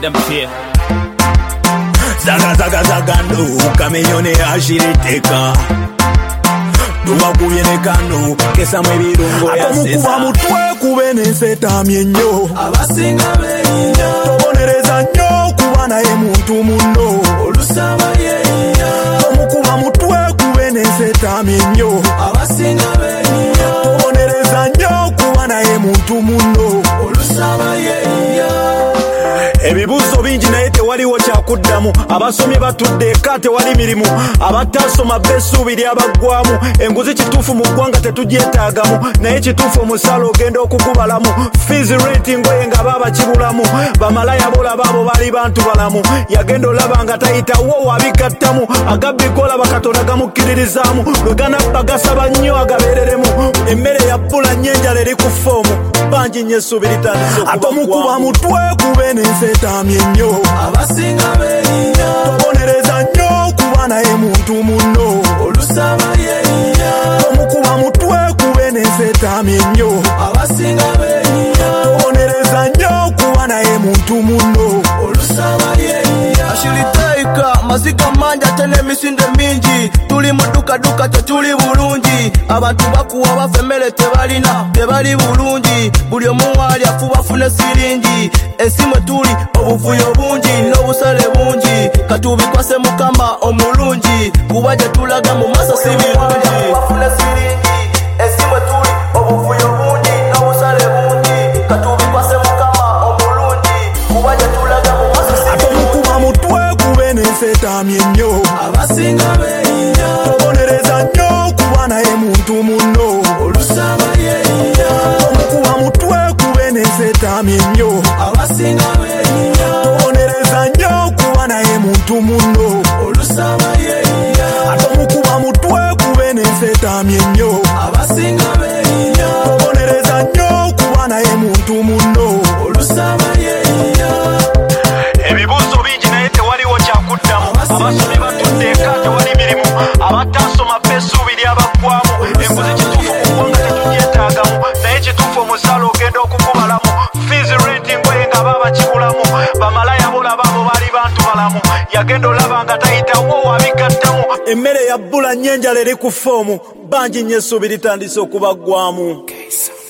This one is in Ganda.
them fear. Zaga no, kameyone ashiriteka. Tuwakuye nekano, kesa mwebirungo ya sesa. Atamukuwa mutwe kubene setamye nnyo. Abasinga beyinya. Tobonereza nnyo kuba naye muntu muno. Olusaba yeyinya. Tomukuwa mutwe kubene setamye nnyo. Abasinga beyinya. Tobonereza nnyo kuba naye muntu muno. Olusaba yeyinya. Ebibuzo bingi naye tewaliwo kyakuddamu. Abasomye batudde eka tewali mirimu. Abatasoma besuubiri abaggwamu. Enguzi kituufu mu ggwanga tetugyetaagamu. Naye kituufu omusaala ogenda okugubalamu. Fees rate ngoye nga baba kibulamu. Bamalaya bolaba abo bali bantu balamu. Yagenda olaba nga tayitawo wabigattamu. Agabbikola bakatonda gamukkiririzaamu. Lwe ganabba gasaba nnyo agabeereremu. Emmere ya bbula nnyo enjala eri ku ffoomu. Bangi nnyo essuubi litandise okuba Atomukuba mutwe kube n'ensetamye nnyo. Abasinga beyinya. Tobonereza nnyo kuba naye muntu muno. Olusaba yeyinya. Tomukuba mutwe kube n'ensetamye nnyo. Abasinga beyinya. Tobonereza nnyo kuba naye muntu muno. Olusaba yeyinya. Ashiritaika maziga manja tene emisinde mingi. Tuli mu duka tetuli bulungi. Abantu bakuwa bafa emmere tebalina tebali bulungi. Buli omu ali afuba afune siringi. Ensi mwe tuli obuvuyo bungi n'obusale bungi. Katubikwase Mukama omulungi. Kuba gye tulaga mu maaso si birungi. Bafune siringi. Ensi mwe tuli obuvuyo bungi n'obusale bungi. Katubikwase Mukama omulungi. Kuba gye tulaga mu maaso si birungi. Tomukuba mutwe kube n'ensetamye nnyo. Abasinga beyinya. Tobonereza nnyo kuba naye muntu muno. Olusaba yeyinya. Tomukuba mutwe kube n'ensetamye nnyo. Abasinga beyinya. Tobonereza nnyo kuba naye muntu muno. Olusaba yeyinya. Tomukuba mutwe kube n'ensetamye nnyo. Abasinga beyinya. Tobonereza nnyo kuba naye muntu muno. Olusaba yeyinya. Ebibuzo bingi naye tewaliwo kyakuddamu. Abasomye batudde eka tewali mirimu. Abatasoma besuubiri abaggwamu. Enguzi kituufu mu ggwanga tetugyetaagamu. Naye kituufu omusaala ogenda okugubalamu. Fees rate ngoye nga baba kibulamu. Bamalaya bolaba abo bali bantu balamu. Yagenda olaba nga tayitawo wabigattamu. Emmere ya bbula nnyo enjala eri ku ffoomu. Bangi nnyo essuubi litandise okubaggwamu.